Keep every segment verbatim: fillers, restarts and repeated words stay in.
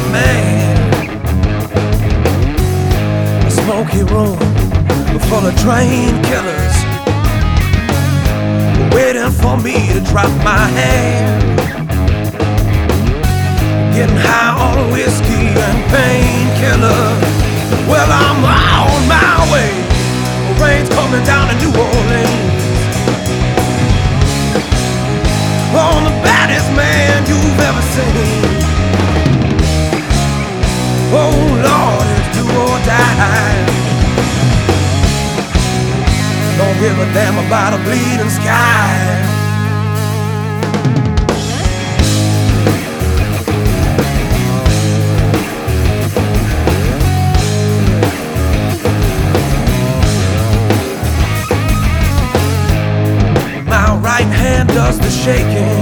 man. A smoky room full of train killers, waiting for me to drop my hand. Getting high on whiskey and painkillers. Well, I'm on my way. The rain's coming down to New Orleans. I'm the baddest man you've ever seen. Oh Lord, it's do or die. Don't give a damn about a bleeding sky. My right hand does the shaking,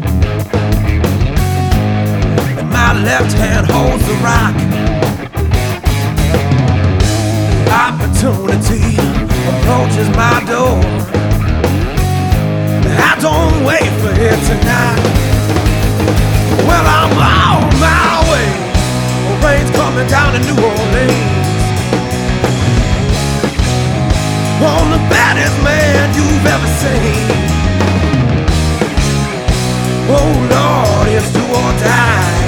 and my left hand holds the rock. Opportunity approaches my door. I don't wait for it tonight. Well, I'm on my way. The rain's coming down to New Orleans. I'm the baddest man you've ever seen. Oh Lord, it's do or die.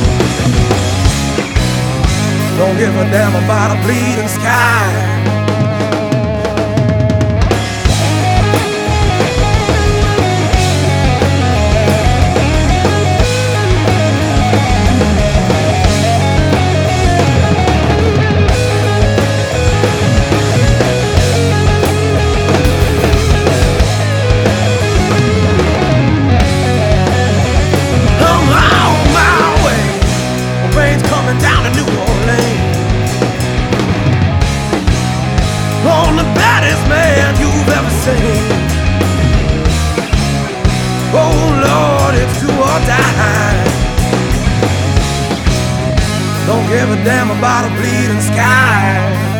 Don't give a damn about a bleeding sky. I'm the baddest man you've ever seen. Oh Lord, it's do or die. Don't give a damn about a bleeding sky.